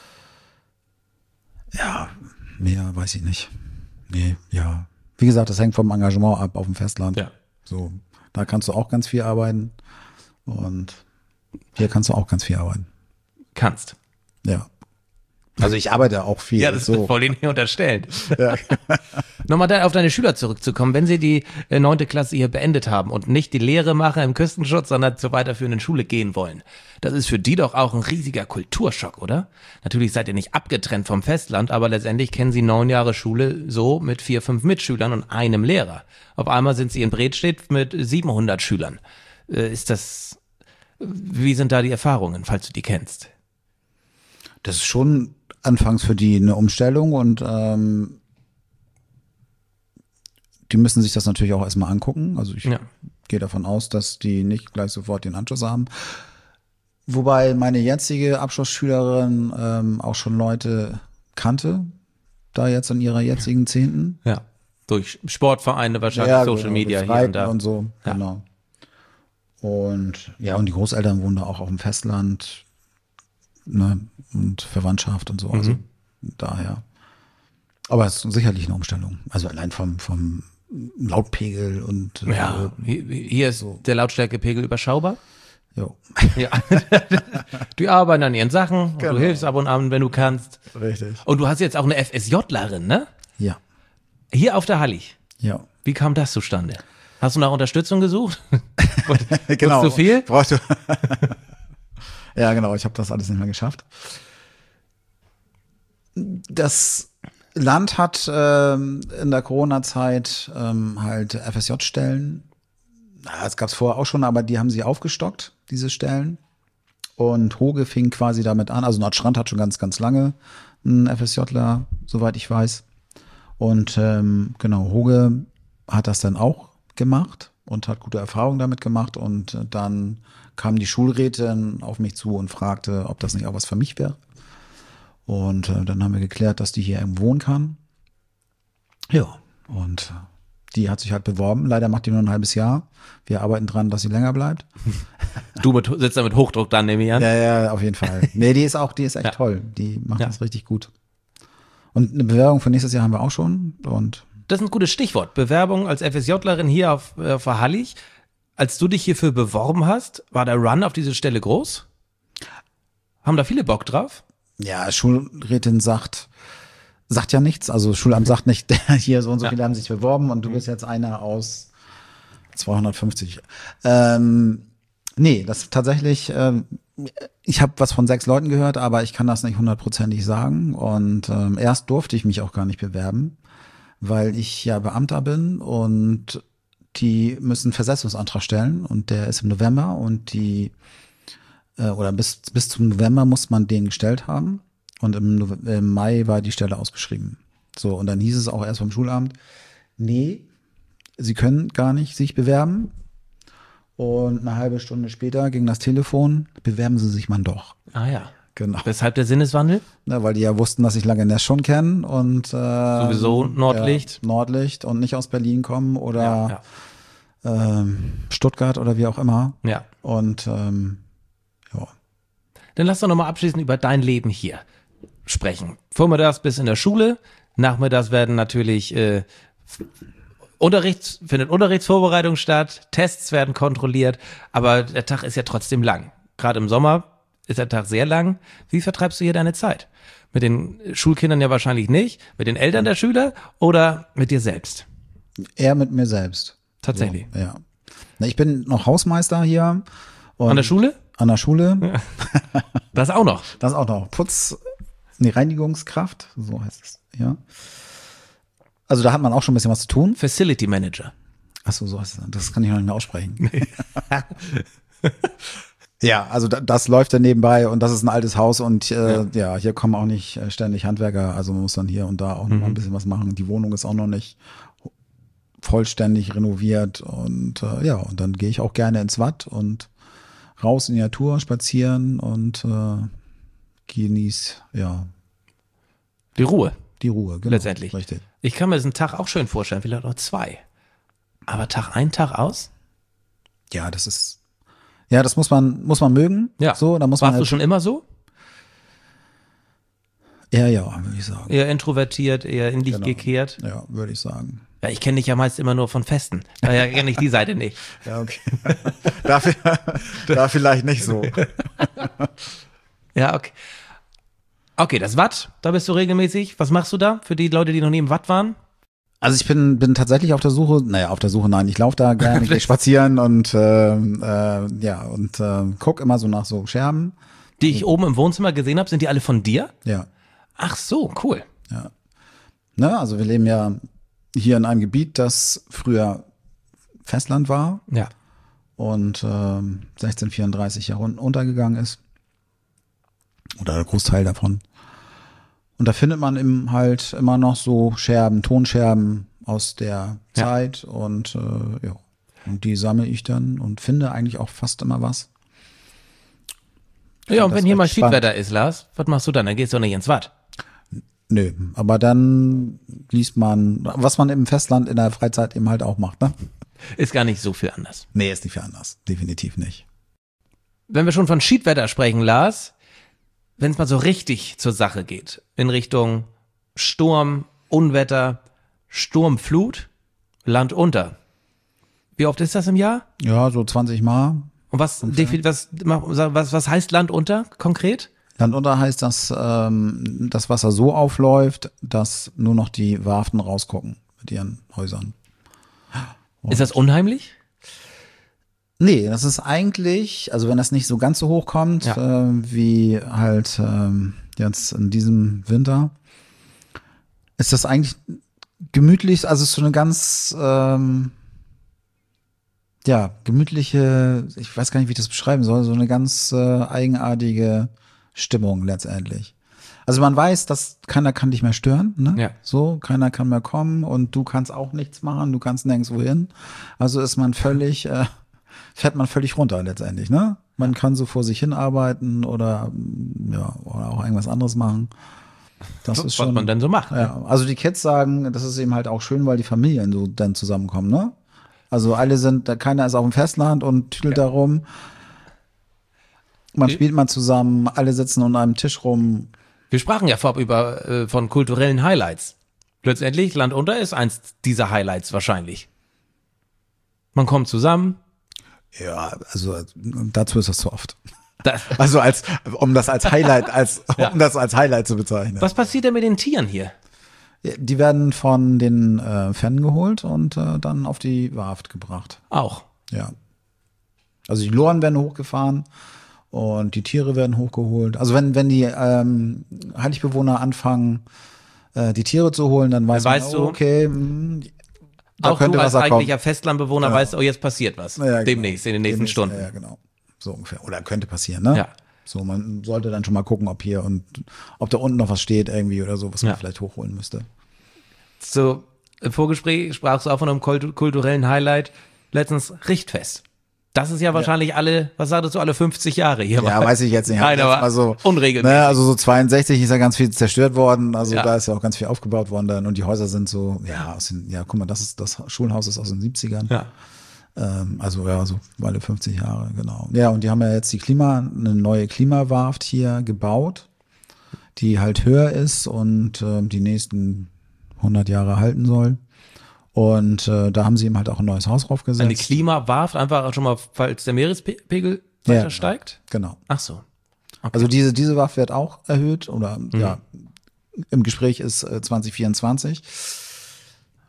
Speaker 3: ja, mehr weiß ich nicht. Nee, ja. Wie gesagt, das hängt vom Engagement ab auf dem Festland.
Speaker 2: Ja.
Speaker 3: So, da kannst du auch ganz viel arbeiten. Und hier kannst du auch ganz viel arbeiten.
Speaker 2: Kannst.
Speaker 3: Ja. Also ich arbeite auch viel.
Speaker 2: Ja, das
Speaker 3: so.
Speaker 2: wird voll nicht unterstellt.
Speaker 3: Ja.
Speaker 2: Nochmal da auf deine Schüler zurückzukommen. Wenn sie die äh, neunte Klasse hier beendet haben und nicht die Lehre machen im Küstenschutz, sondern zur weiterführenden Schule gehen wollen, das ist für die doch auch ein riesiger Kulturschock, oder? Natürlich seid ihr nicht abgetrennt vom Festland, aber letztendlich kennen sie neun Jahre Schule so mit vier, fünf Mitschülern und einem Lehrer. Auf einmal sind sie in Bredstedt mit siebenhundert Schülern. Äh, ist das, wie sind da die Erfahrungen, falls du die kennst?
Speaker 3: Das ist schon anfangs für die eine Umstellung und ähm, die müssen sich das natürlich auch erstmal angucken. Also ich
Speaker 2: Ja.
Speaker 3: gehe davon aus, dass die nicht gleich sofort den Anschluss haben. Wobei meine jetzige Abschlussschülerin ähm, auch schon Leute kannte, da jetzt in ihrer jetzigen Zehnten.
Speaker 2: Ja. Durch Sportvereine wahrscheinlich, Social
Speaker 3: genau,
Speaker 2: Media
Speaker 3: mit
Speaker 2: hier und
Speaker 3: Reiten
Speaker 2: da.
Speaker 3: und so,
Speaker 2: Ja.
Speaker 3: genau. Und ja, und die Großeltern wohnen da auch auf dem Festland, ne, und Verwandtschaft und so, also
Speaker 2: Mhm.
Speaker 3: daher. Aber es ist sicherlich eine Umstellung. Also allein vom, vom Lautpegel und
Speaker 2: Ja, hier hier ist der Lautstärkepegel überschaubar.
Speaker 3: äh, jo.
Speaker 2: Ja. Die arbeiten an ihren Sachen,
Speaker 3: Genau.
Speaker 2: du hilfst ab und an, wenn du kannst.
Speaker 3: Richtig.
Speaker 2: Und du hast jetzt auch eine FSJlerin, ne?
Speaker 3: Ja,
Speaker 2: Hier auf der Hallig.
Speaker 3: ja.
Speaker 2: Wie kam das zustande? Hast du nach Unterstützung gesucht?
Speaker 3: Genau.
Speaker 2: Zu viel?
Speaker 3: Brauchst du. Ja, genau. Ich habe das alles nicht mehr geschafft. Das Land hat ähm, in der Corona-Zeit ähm, halt F S J-Stellen. Das gab es vorher auch schon, aber die haben sie aufgestockt, diese Stellen. Und Hoge fing quasi damit an. Also Nordstrand hat schon ganz, ganz lange einen FSJler, soweit ich weiß. Und ähm, genau, Hoge hat das dann auch gemacht und hat gute Erfahrungen damit gemacht. Und äh, dann kam die Schulrätin auf mich zu und fragte, ob das nicht auch was für mich wäre. Und äh, dann haben wir geklärt, dass die hier irgendwo wohnen kann. Ja, und äh, die hat sich halt beworben. Leider macht die nur ein halbes Jahr. Wir arbeiten dran, dass sie länger bleibt.
Speaker 2: Du mit, sitzt da mit Hochdruck dran, nehme ich an.
Speaker 3: Ja, ja, auf jeden Fall. Nee, die ist auch, die ist echt
Speaker 2: Ja.
Speaker 3: toll. Die macht
Speaker 2: Ja.
Speaker 3: das richtig gut. Und eine Bewerbung für nächstes Jahr haben wir auch schon. Und
Speaker 2: Das ist ein gutes Stichwort. Bewerbung als FSJlerin hier auf, äh, auf der Hallig. Als du dich hierfür beworben hast, war der Run auf diese Stelle groß? Haben da viele Bock drauf?
Speaker 3: ja, Schulrätin sagt, sagt ja nichts. Also Schulamt sagt nicht, hier so und so
Speaker 2: Ja.
Speaker 3: viele haben sich beworben und du bist jetzt einer aus zweihundertfünfzig. Ähm, nee, das tatsächlich, ähm, ich habe was von sechs Leuten gehört, aber ich kann das nicht hundertprozentig sagen. Und ähm, erst durfte ich mich auch gar nicht bewerben, weil ich ja Beamter bin und die müssen einen Versetzungsantrag stellen und der ist im November und die äh, oder bis bis zum November muss man den gestellt haben und im, Nove- im Mai war die Stelle ausgeschrieben. So, und dann hieß es auch erst vom Schulamt, nee, sie können gar nicht sich bewerben. Und eine halbe Stunde später ging das Telefon, bewerben Sie sich mal doch.
Speaker 2: Ah ja.
Speaker 3: Genau.
Speaker 2: Weshalb der Sinneswandel?
Speaker 3: Ja, weil die ja wussten, dass ich Langeness schon kenne und äh,
Speaker 2: Sowieso Nordlicht.
Speaker 3: Ja, Nordlicht und nicht aus Berlin kommen oder
Speaker 2: Ja,
Speaker 3: Ähm, Stuttgart oder wie auch immer.
Speaker 2: ja. ja.
Speaker 3: Und ähm, ja.
Speaker 2: Dann lass doch nochmal abschließend über dein Leben hier sprechen. Vormittags bis in der Schule, nachmittags werden natürlich äh, Unterrichts, findet Unterrichtsvorbereitung statt, Tests werden kontrolliert, aber der Tag ist ja trotzdem lang. Gerade im Sommer ist der Tag sehr lang. Wie vertreibst du hier deine Zeit? Mit den Schulkindern ja wahrscheinlich nicht, mit den Eltern der Schüler oder mit dir selbst?
Speaker 3: Eher mit mir selbst.
Speaker 2: Tatsächlich.
Speaker 3: So, ja. Na, ich bin noch Hausmeister hier. Und
Speaker 2: An der Schule?
Speaker 3: An der Schule.
Speaker 2: Ja. Das auch noch.
Speaker 3: Das auch noch. Putz, nee, Reinigungskraft, so heißt es, ja. Also da hat man auch schon ein bisschen was zu tun.
Speaker 2: Facility Manager.
Speaker 3: Achso, so heißt es. Das kann ich noch nicht mehr aussprechen. Nee. Ja, also da, das läuft dann nebenbei und das ist ein altes Haus und äh, ja. ja, hier kommen auch nicht äh, ständig Handwerker, also man muss dann hier und da auch mhm. noch mal ein bisschen was machen. Die Wohnung ist auch noch nicht vollständig renoviert und äh, ja, und dann gehe ich auch gerne ins Watt und raus in die Natur, spazieren und äh, genieß, ja.
Speaker 2: Die Ruhe.
Speaker 3: Die Ruhe, genau.
Speaker 2: Letztendlich.
Speaker 3: Richtig.
Speaker 2: Ich kann mir diesen Tag auch schön vorstellen, vielleicht auch zwei. Aber Tag ein, Tag aus?
Speaker 3: Ja, das ist, ja, das muss man, muss man mögen.
Speaker 2: Ja.
Speaker 3: So, da muss
Speaker 2: Warst
Speaker 3: man halt,
Speaker 2: du schon immer so?
Speaker 3: Ja, ja, würde ich sagen.
Speaker 2: Eher introvertiert, eher in dich
Speaker 3: Genau.
Speaker 2: gekehrt?
Speaker 3: Ja, würde ich sagen.
Speaker 2: Ja, ich kenne dich ja meist immer nur von Festen. Daher kenne ich die Seite nicht.
Speaker 3: Ja, okay. da, da vielleicht nicht so.
Speaker 2: Ja, okay. Okay, das Watt, da bist du regelmäßig. Was machst du da für die Leute, die noch nie im Watt waren?
Speaker 3: Also ich bin bin tatsächlich auf der Suche, naja, auf der Suche, nein, ich laufe da gerne, gehe spazieren und äh, äh, ja, und äh, guck immer so nach so Scherben.
Speaker 2: Die ich oben im Wohnzimmer gesehen habe, sind die alle von dir?
Speaker 3: Ja.
Speaker 2: Ach so, cool.
Speaker 3: Ja. Ne, also wir leben ja hier in einem Gebiet, das früher Festland war
Speaker 2: Ja.
Speaker 3: und ähm, sechzehnhundertvierunddreißig ja un- untergegangen ist. Oder der Großteil davon. Und da findet man eben halt immer noch so Scherben, Tonscherben aus der
Speaker 2: Ja.
Speaker 3: Zeit und äh, ja. Und die sammle ich dann und finde eigentlich auch fast immer was.
Speaker 2: Ja, und
Speaker 3: Das
Speaker 2: wenn hier
Speaker 3: wird
Speaker 2: mal
Speaker 3: spannend.
Speaker 2: Schiedwetter ist, Lars, was machst du dann? Dann gehst du doch nicht ins Watt.
Speaker 3: Nö, aber dann liest man, was man im Festland in der Freizeit eben halt auch macht, ne?
Speaker 2: Ist gar nicht so viel anders.
Speaker 3: Nee, ist nicht viel anders. Definitiv nicht.
Speaker 2: Wenn wir schon von Schiedwetter sprechen, Lars, wenn es mal so richtig zur Sache geht, in Richtung Sturm, Unwetter, Sturmflut, Land unter. Wie oft ist das im Jahr?
Speaker 3: Ja, so zwanzig Mal.
Speaker 2: Und was, defi- was, was, was heißt Land unter konkret?
Speaker 3: Landunter heißt, dass ähm, das Wasser so aufläuft, dass nur noch die Warften rausgucken mit ihren Häusern.
Speaker 2: Ist das unheimlich?
Speaker 3: Nee, das ist eigentlich, also wenn das nicht so ganz so hoch kommt,
Speaker 2: Ja.
Speaker 3: äh, wie halt ähm, jetzt in diesem Winter, ist das eigentlich gemütlich, also es ist so eine ganz, ähm, ja, gemütliche, ich weiß gar nicht, wie ich das beschreiben soll, so eine ganz äh, eigenartige Stimmung letztendlich. Also man weiß, dass keiner kann dich mehr stören, ne?
Speaker 2: Ja.
Speaker 3: So, keiner kann mehr kommen und du kannst auch nichts machen, du kannst nirgendwo hin. Also ist man völlig, äh, fährt man völlig runter letztendlich, ne? Man kann so vor sich hin arbeiten oder ja, oder auch irgendwas anderes machen. Das ist
Speaker 2: Was
Speaker 3: schon,
Speaker 2: man dann so macht.
Speaker 3: ja, also die Kids sagen, das ist eben halt auch schön, weil die Familien so dann zusammenkommen, ne? Also alle sind, da keiner ist auf dem Festland und tüdelt da rum. Man
Speaker 2: Okay.
Speaker 3: spielt mal zusammen, alle sitzen um einem Tisch rum.
Speaker 2: Wir sprachen ja vorab über äh, von kulturellen Highlights. Letztendlich, Land unter ist eins dieser Highlights wahrscheinlich. Man kommt zusammen.
Speaker 3: Ja, also dazu ist das zu oft.
Speaker 2: Das,
Speaker 3: Also als, um das als Highlight, als,
Speaker 2: Ja.
Speaker 3: um das als Highlight zu bezeichnen.
Speaker 2: was passiert denn mit den Tieren hier?
Speaker 3: Die werden von den äh, Fännen geholt und äh, dann auf die Warft gebracht.
Speaker 2: Auch.
Speaker 3: Ja. Also die Loren werden hochgefahren und die Tiere werden hochgeholt. Also wenn, wenn die ähm, Heiligbewohner anfangen, äh, die Tiere zu holen, dann weiß
Speaker 2: Dann
Speaker 3: man,
Speaker 2: weißt
Speaker 3: oh,
Speaker 2: du-
Speaker 3: okay, mh, da
Speaker 2: Auch
Speaker 3: könnte
Speaker 2: du als
Speaker 3: Wasser kommen.
Speaker 2: eigentlicher Festlandbewohner
Speaker 3: Ja.
Speaker 2: weißt, oh, jetzt passiert was.
Speaker 3: Ja, genau.
Speaker 2: Demnächst, in den nächsten
Speaker 3: Demnächst,
Speaker 2: Stunden.
Speaker 3: Ja, genau. So ungefähr. Oder könnte passieren, ne?
Speaker 2: Ja.
Speaker 3: So, man sollte dann schon mal gucken, ob hier und ob da unten noch was steht irgendwie oder so, was man
Speaker 2: Ja.
Speaker 3: vielleicht hochholen müsste.
Speaker 2: So, im Vorgespräch sprachst du auch von einem kultu- kulturellen Highlight. Letztens Richtfest. Das ist ja wahrscheinlich alle, was sagtest du, alle fünfzig Jahre hier.
Speaker 3: Ja,
Speaker 2: mal.
Speaker 3: weiß ich jetzt nicht.
Speaker 2: Nein,
Speaker 3: Jetzt
Speaker 2: aber
Speaker 3: mal so,
Speaker 2: unregelmäßig.
Speaker 3: Ne, also so zweiundsechzig ist ja ganz viel zerstört worden. Also
Speaker 2: Ja.
Speaker 3: da ist ja auch ganz viel aufgebaut worden dann. Und die Häuser sind so, ja, aus den, ja, guck mal, das ist das Schulhaus ist aus den siebzigern.
Speaker 2: Ja.
Speaker 3: Ähm, also ja, so alle fünfzig Jahre, genau. Ja, und die haben ja jetzt die Klima, eine neue Klimawarft hier gebaut, die halt höher ist und ähm, die nächsten hundert Jahre halten soll. Und äh, da haben sie ihm halt auch ein neues Haus draufgesetzt.
Speaker 2: Eine Klimawarft, einfach schon mal, falls der Meerespegel
Speaker 3: Ja,
Speaker 2: weiter steigt?
Speaker 3: Genau.
Speaker 2: Ach so.
Speaker 3: Also diese, diese Warft wird auch erhöht oder
Speaker 2: Mhm.
Speaker 3: ja, im Gespräch ist äh, zwanzig vierundzwanzig.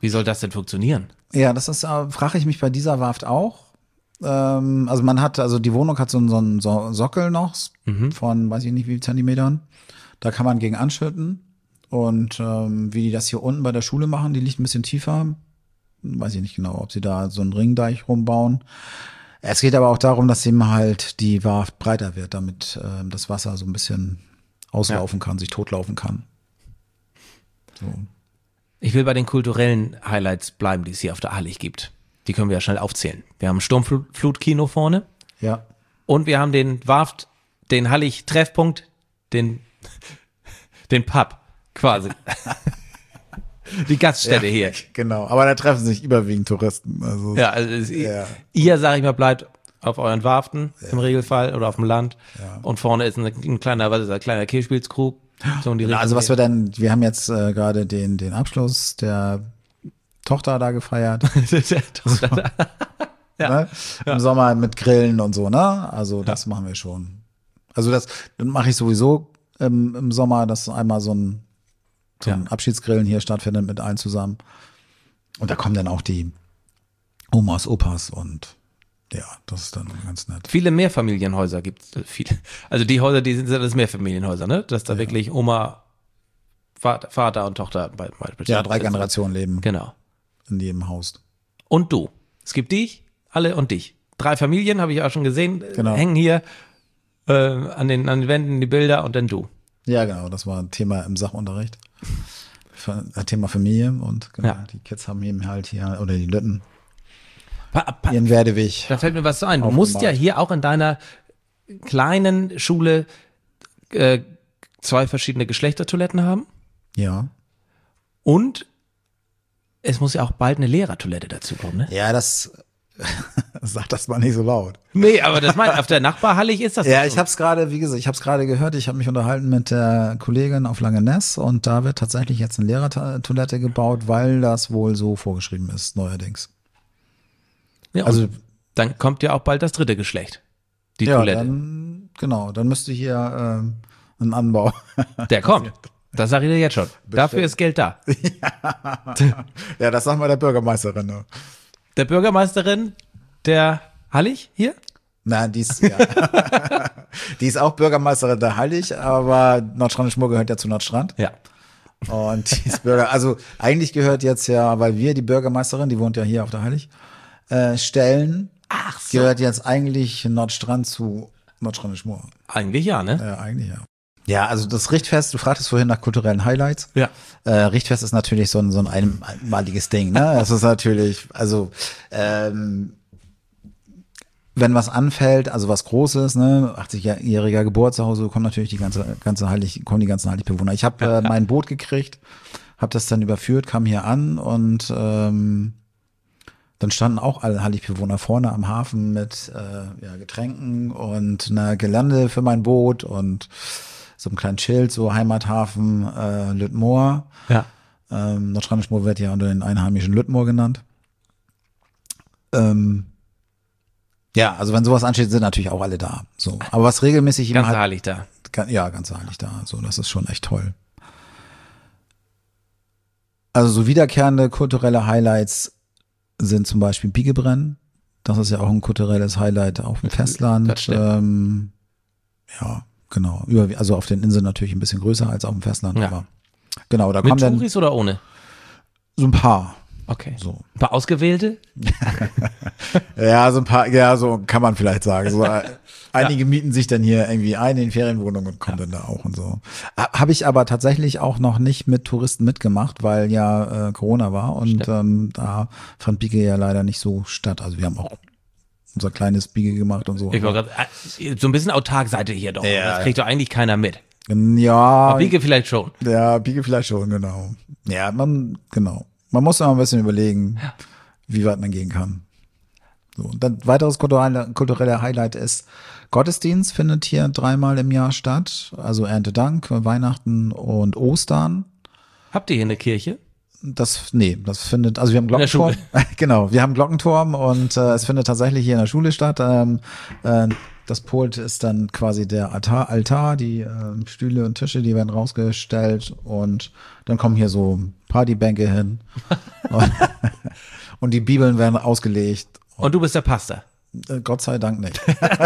Speaker 2: Wie soll das denn funktionieren?
Speaker 3: Ja, das ist, äh, frage ich mich bei dieser Warft auch. Ähm, also man hat, also die Wohnung hat so, einen- so einen so Sockel noch
Speaker 2: Mhm.
Speaker 3: von, weiß ich nicht wie viel Zentimetern. Da kann man gegen anschütten. Und ähm, wie die das hier unten bei der Schule machen, die liegt ein bisschen tiefer. Weiß ich nicht genau, ob sie da so einen Ringdeich rumbauen. Es geht aber auch darum, dass eben halt die Warft breiter wird, damit ähm, das Wasser so ein bisschen auslaufen kann, sich totlaufen kann. So.
Speaker 2: Ich will bei den kulturellen Highlights bleiben, die es hier auf der Hallig gibt. Die können wir ja schnell aufzählen. Wir haben ein Sturmflutkino vorne
Speaker 3: Ja.
Speaker 2: und wir haben den Warft, den Hallig-Treffpunkt, den, den Pub quasi. Die Gaststätte
Speaker 3: ja,
Speaker 2: hier.
Speaker 3: Genau, aber da treffen sich überwiegend Touristen. Also,
Speaker 2: Ja, also es,
Speaker 3: Ja.
Speaker 2: ihr, sag ich mal, bleibt auf euren Warften im Regelfall oder auf dem Land.
Speaker 3: Ja.
Speaker 2: Und vorne ist ein, ein kleiner, was ist das, ein kleiner Kirchspielskrug. So in die
Speaker 3: Genau,
Speaker 2: Richtung
Speaker 3: also was
Speaker 2: hier.
Speaker 3: wir dann, wir haben jetzt äh, gerade den, den Abschluss der Tochter da gefeiert.
Speaker 2: Ja.
Speaker 3: Ne? Im Sommer mit Grillen und so, ne? Also das machen wir schon. Also das dann mache ich sowieso im, im Sommer, dass einmal so ein, so ein
Speaker 2: Ja.
Speaker 3: Abschiedsgrillen hier stattfindet mit allen zusammen. Und da kommen dann auch die Omas, Opas und ja, das ist dann ganz nett.
Speaker 2: Viele Mehrfamilienhäuser gibt es. Viele. Also die Häuser, die sind sind alles Mehrfamilienhäuser, ne? Dass da wirklich Oma, Vater, Vater und Tochter bei, bei
Speaker 3: Ja, drei Generationen leben
Speaker 2: Genau.
Speaker 3: in jedem Haus.
Speaker 2: Und du. Es gibt dich, alle und dich. Drei Familien, habe ich auch schon gesehen, äh,
Speaker 3: Genau.
Speaker 2: hängen hier äh, an, den, an den Wänden die Bilder und dann du.
Speaker 3: Ja, genau, das war ein Thema im Sachunterricht. Für- äh, Thema Familie und genau,
Speaker 2: Ja.
Speaker 3: die Kids haben eben halt hier, oder die Lütten,
Speaker 2: Pa, pa,
Speaker 3: ihren Werdeweg.
Speaker 2: da fällt mir was so ein. Du
Speaker 3: Auf
Speaker 2: musst
Speaker 3: dem
Speaker 2: ja
Speaker 3: Markt.
Speaker 2: hier auch in deiner kleinen Schule äh, zwei verschiedene Geschlechtertoiletten haben.
Speaker 3: Ja.
Speaker 2: Und es muss ja auch bald eine Lehrertoilette dazu kommen, ne?
Speaker 3: Ja, das sag das mal nicht so laut.
Speaker 2: Nee, aber das meint, auf der Nachbarhallig ist das
Speaker 3: Ja,
Speaker 2: so.
Speaker 3: ich habe es gerade, wie gesagt, ich habe es gerade gehört. Ich habe mich unterhalten mit der Kollegin auf Langeness und da wird tatsächlich jetzt eine Lehrertoilette gebaut, weil das wohl so vorgeschrieben ist neuerdings.
Speaker 2: Ja,
Speaker 3: Also
Speaker 2: also dann kommt ja auch bald das dritte Geschlecht. Die
Speaker 3: ja,
Speaker 2: Toilette.
Speaker 3: dann genau, dann müsste hier ähm, ein Anbau.
Speaker 2: Der kommt. Das sage ich dir jetzt schon. Dafür ist Geld da.
Speaker 3: Ja, das sagen wir der Bürgermeisterin. Ne?
Speaker 2: Der Bürgermeisterin der Hallig hier?
Speaker 3: Nein, die ist, ja. die ist auch Bürgermeisterin der Hallig, aber Nordstrand-Schmur gehört ja zu Nordstrand.
Speaker 2: Ja.
Speaker 3: Und die ist Bürger, also eigentlich gehört jetzt ja, weil wir die Bürgermeisterin, die wohnt ja hier auf der Hallig, äh, stellen,
Speaker 2: Ach so.
Speaker 3: gehört jetzt eigentlich Nordstrand zu Nordstrand-Schmur.
Speaker 2: Eigentlich ja, ne?
Speaker 3: Ja, eigentlich ja. Ja, also das Richtfest, du fragtest vorhin nach kulturellen Highlights.
Speaker 2: Ja.
Speaker 3: Äh, Richtfest ist natürlich so ein, so ein ein- einmaliges Ding, ne? Das ist natürlich, also ähm, wenn was anfällt, also was Großes, ne, achtzigjähriger Geburtstag, so kommen natürlich die ganze ganze Heilig, kommen die ganzen Heiligbewohner. Ich habe äh, mein Boot gekriegt, habe das dann überführt, kam hier an und ähm, dann standen auch alle Heiligbewohner vorne am Hafen mit äh, ja, Getränken und einer Girlande für mein Boot und so einem kleinen Schild, so Heimathafen äh, Lüttmoor.
Speaker 2: Ja.
Speaker 3: Ähm, Nordstrand-Schmur wird ja unter den einheimischen Lüttmoor genannt. Ähm, ja, also wenn sowas ansteht, sind natürlich auch alle da. So, aber was regelmäßig eben
Speaker 2: Ganz
Speaker 3: halt,
Speaker 2: heilig da.
Speaker 3: Ga- ja, ganz heilig da. So, das ist schon echt toll. Also so wiederkehrende kulturelle Highlights sind zum Beispiel Biegebrennen. Das ist ja auch ein kulturelles Highlight auf dem Festland.
Speaker 2: Das stimmt.
Speaker 3: Ähm, ja, genau. Über, also auf den Inseln natürlich ein bisschen größer als auf dem Festland.
Speaker 2: Ja.
Speaker 3: Aber genau, da
Speaker 2: Mit
Speaker 3: kommen dann
Speaker 2: Touris oder ohne?
Speaker 3: so ein paar.
Speaker 2: Okay.
Speaker 3: So.
Speaker 2: Ein paar Ausgewählte?
Speaker 3: Ja, so ein paar, ja, so kann man vielleicht sagen. So, äh, einige mieten sich dann hier irgendwie ein in Ferienwohnungen und kommen dann da auch und so. Habe ich aber tatsächlich auch noch nicht mit Touristen mitgemacht, weil ja äh, Corona war und ähm, da fand Biege ja leider nicht so statt. Also wir haben auch unser kleines Biege gemacht und so.
Speaker 2: Ich war grad, äh, so ein bisschen autark seid ihr hier doch.
Speaker 3: Ja,
Speaker 2: das kriegt doch eigentlich keiner mit.
Speaker 3: Ja,
Speaker 2: Aber Biege vielleicht schon.
Speaker 3: ja, Biege vielleicht schon, genau. Ja, man, genau. Man muss immer ein bisschen überlegen, wie weit man gehen kann. So, und dann weiteres kulturelle, kulturelle Highlight ist Gottesdienst findet hier dreimal im Jahr statt. Also Erntedank, Weihnachten und Ostern.
Speaker 2: Habt ihr hier eine Kirche?
Speaker 3: Das, nee, das findet, also wir haben
Speaker 2: In der
Speaker 3: Glockenturm. Genau, wir haben Glockenturm und äh, es findet tatsächlich hier in der Schule statt. Ähm, äh, das Pult ist dann quasi der Altar, Altar die äh, Stühle und Tische, die werden rausgestellt und dann kommen hier so Partybänke hin und, und die Bibeln werden ausgelegt.
Speaker 2: Und, und du bist der Pastor?
Speaker 3: Äh, Gott sei Dank nicht.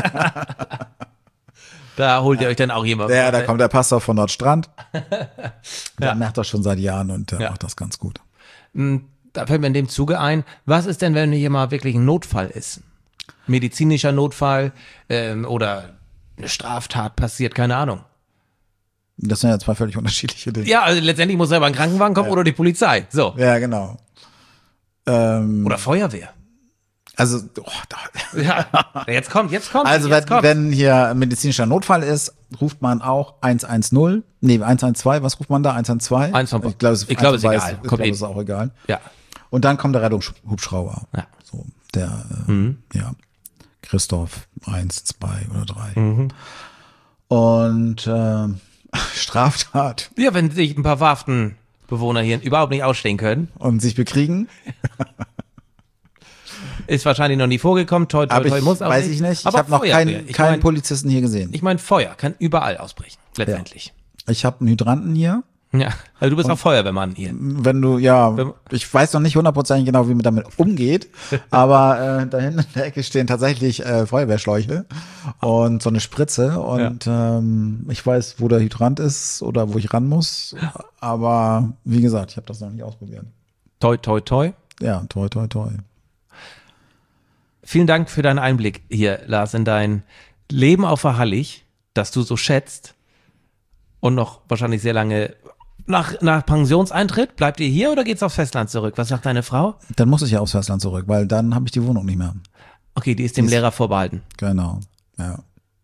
Speaker 2: Da holt ihr euch dann auch jemand.
Speaker 3: Ja, da kommt der Pastor von Nordstrand. Der
Speaker 2: Ja.
Speaker 3: macht das schon seit Jahren und der
Speaker 2: Ja.
Speaker 3: macht das ganz gut.
Speaker 2: Da fällt mir in dem Zuge ein, was ist denn, wenn hier mal wirklich ein Notfall ist? Medizinischer Notfall ähm, oder eine Straftat passiert, keine Ahnung.
Speaker 3: Das sind ja zwei völlig unterschiedliche Dinge.
Speaker 2: Ja, also letztendlich muss selber ein Krankenwagen kommen
Speaker 3: Ja.
Speaker 2: oder die Polizei. So.
Speaker 3: Ja, genau. Ähm,
Speaker 2: Oder Feuerwehr.
Speaker 3: also, oh, da,
Speaker 2: Ja, jetzt kommt, jetzt kommt.
Speaker 3: also
Speaker 2: jetzt
Speaker 3: wenn,
Speaker 2: kommt.
Speaker 3: wenn hier ein medizinischer Notfall ist, ruft man auch eins eins null. Nee, eins eins zwei, was ruft man da? eins eins zwei?
Speaker 2: Eins von-
Speaker 3: ich glaube, es,
Speaker 2: ich glaube, es ist
Speaker 3: eins
Speaker 2: egal.
Speaker 3: Ich
Speaker 2: Kommt
Speaker 3: glaube,
Speaker 2: eben.
Speaker 3: es ist auch egal.
Speaker 2: Ja.
Speaker 3: Und dann kommt der Rettungshubschrauber.
Speaker 2: Ja.
Speaker 3: So, der, äh, ja, Christoph eins, zwei oder drei.
Speaker 2: Mhm.
Speaker 3: Und äh, Straftat
Speaker 2: Ja, wenn sich ein paar Warftenbewohner hier überhaupt nicht ausstehen können,
Speaker 3: und sich bekriegen,
Speaker 2: ist wahrscheinlich noch nie vorgekommen. Toi, toi,
Speaker 3: hab ich,
Speaker 2: toi, muss auch
Speaker 3: weiß ich nicht. Ich
Speaker 2: Aber
Speaker 3: habe noch
Speaker 2: Feuerwehr.
Speaker 3: keinen
Speaker 2: Ich
Speaker 3: keinen
Speaker 2: mein,
Speaker 3: Polizisten hier gesehen.
Speaker 2: ich mein, Feuer kann überall ausbrechen, letztendlich.
Speaker 3: Ich habe einen Hydranten hier.
Speaker 2: Ja, also du bist auch Feuerwehrmann hier.
Speaker 3: Wenn du, ja,
Speaker 2: Wenn-
Speaker 3: ich weiß noch nicht hundertprozentig genau, wie man damit umgeht, aber äh, da hinten in der Ecke stehen tatsächlich äh, Feuerwehrschläuche und so eine Spritze und ähm, ich weiß, wo der Hydrant ist oder wo ich ran muss, aber wie gesagt, ich habe das noch nicht ausprobiert.
Speaker 2: Toi, toi, toi.
Speaker 3: Ja, toi, toi, toi.
Speaker 2: Vielen Dank für deinen Einblick hier, Lars, in dein Leben auf der Hallig, das du so schätzt und noch wahrscheinlich sehr lange nach, nach Pensionseintritt. Bleibt ihr hier oder geht's aufs Festland zurück? Was sagt deine Frau?
Speaker 3: Dann muss ich ja aufs Festland zurück, weil dann habe ich die Wohnung nicht mehr.
Speaker 2: Okay, die ist dem
Speaker 3: Die ist-
Speaker 2: Lehrer vorbehalten.
Speaker 3: Genau, ja.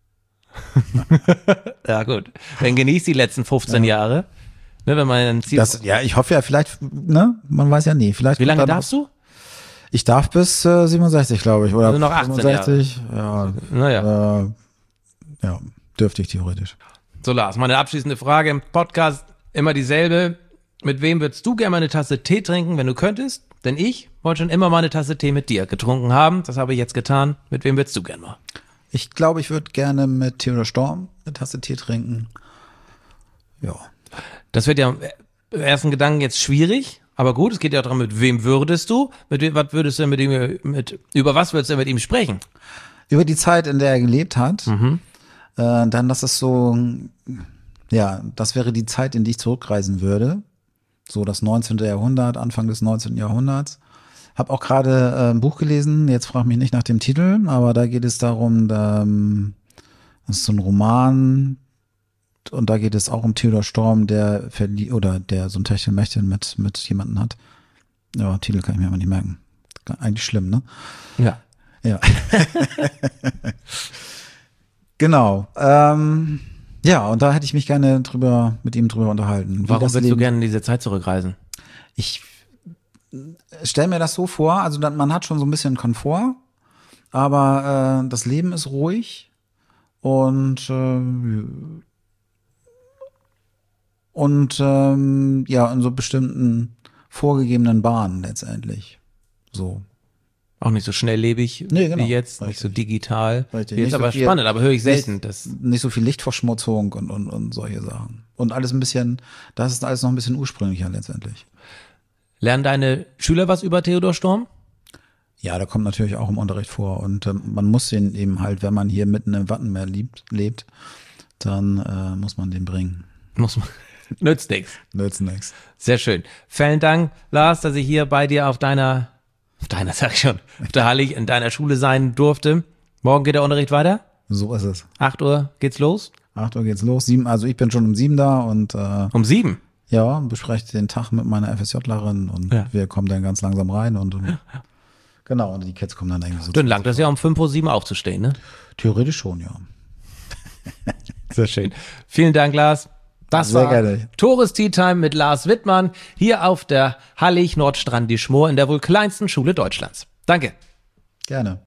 Speaker 2: Ja, gut. Dann genießt die letzten fünfzehn Jahre. Ne, wenn man ein Ziel.
Speaker 3: Das, ja, ich hoffe ja vielleicht, ne, man weiß ja nie. Vielleicht
Speaker 2: Wie lange
Speaker 3: kommt dann
Speaker 2: darfst du?
Speaker 3: Ich darf bis äh, siebenundsechzig, glaube ich, oder
Speaker 2: Also noch achtzehn
Speaker 3: fünfundsechzig. Ja,
Speaker 2: Naja.
Speaker 3: äh, ja, dürfte ich theoretisch.
Speaker 2: So, Lars, meine abschließende Frage im Podcast immer dieselbe. Mit wem würdest du gerne mal eine Tasse Tee trinken, wenn du könntest? Denn ich wollte schon immer mal eine Tasse Tee mit dir getrunken haben. Das habe ich jetzt getan. Mit wem würdest du gerne mal?
Speaker 3: Ich glaube, ich würde gerne mit Theodor Storm eine Tasse Tee trinken. Ja.
Speaker 2: Das wird ja im ersten Gedanken jetzt schwierig. Aber gut, es geht ja darum, mit wem würdest du? Mit wem, was würdest du mit ihm, mit, über was würdest du mit ihm sprechen?
Speaker 3: Über die Zeit, in der er gelebt hat,
Speaker 2: Mhm.
Speaker 3: äh, dann, das ist so, ja, das wäre die Zeit, in die ich zurückreisen würde. So das neunzehnte. Jahrhundert, Anfang des neunzehnten. Jahrhunderts. Hab auch gerade äh, ein Buch gelesen, jetzt frag mich nicht nach dem Titel, aber da geht es darum, da, ähm, das ist so ein Roman und da geht es auch um Theodor Storm, der verlie oder der so ein Techtelmechtel mit, mit jemanden hat. Ja, Titel kann ich mir aber nicht merken. Eigentlich schlimm, ne?
Speaker 2: Ja.
Speaker 3: Ja. Genau. Ähm, ja, und da hätte ich mich gerne drüber, mit ihm drüber unterhalten. wie
Speaker 2: Warum
Speaker 3: das
Speaker 2: willst du
Speaker 3: Leben-
Speaker 2: gerne in diese Zeit zurückreisen?
Speaker 3: Ich stelle mir das so vor, also dann, man hat schon so ein bisschen Komfort, aber äh, das Leben ist ruhig und äh, und ähm, ja, in so bestimmten vorgegebenen Bahnen letztendlich. So.
Speaker 2: Auch nicht so schnelllebig
Speaker 3: Nee, genau.
Speaker 2: wie jetzt, nicht so
Speaker 3: Richtig.
Speaker 2: digital.
Speaker 3: Richtig.
Speaker 2: Jetzt
Speaker 3: Nicht so
Speaker 2: aber
Speaker 3: viel-
Speaker 2: spannend, aber höre ich selten.
Speaker 3: Nicht,
Speaker 2: Das,
Speaker 3: nicht so viel Lichtverschmutzung und, und, und solche Sachen. Und alles ein bisschen, das ist alles noch ein bisschen ursprünglicher letztendlich.
Speaker 2: lernen deine Schüler was über Theodor Storm?
Speaker 3: Ja, da kommt natürlich auch im Unterricht vor. Und ähm, man muss den eben halt, wenn man hier mitten im Wattenmeer lebt, lebt dann äh, muss man den bringen.
Speaker 2: Muss man. Nützt nichts.
Speaker 3: Nützt nichts.
Speaker 2: Sehr schön. Vielen Dank, Lars, dass ich hier bei dir auf deiner, auf deiner, sag ich schon, auf der Hallig in deiner Schule sein durfte. Morgen geht der Unterricht weiter.
Speaker 3: So ist es.
Speaker 2: acht Uhr geht's los.
Speaker 3: acht Uhr geht's los. Sieben, also ich bin schon um sieben da und äh,
Speaker 2: Um sieben.
Speaker 3: ja, bespreche den Tag mit meiner FSJlerin und
Speaker 2: Ja.
Speaker 3: wir kommen dann ganz langsam rein und, und genau, und die Kids kommen dann irgendwie so.
Speaker 2: Dann langt das ja um fünf Uhr sieben aufzustehen, ne?
Speaker 3: Theoretisch schon, ja.
Speaker 2: Sehr schön. Vielen Dank, Lars. Das
Speaker 3: Sehr
Speaker 2: war
Speaker 3: gerne.
Speaker 2: Tores Tea Time mit Lars Wittmann hier auf der Hallig Nordstrand die Schmor in der wohl kleinsten Schule Deutschlands. Danke.
Speaker 3: Gerne.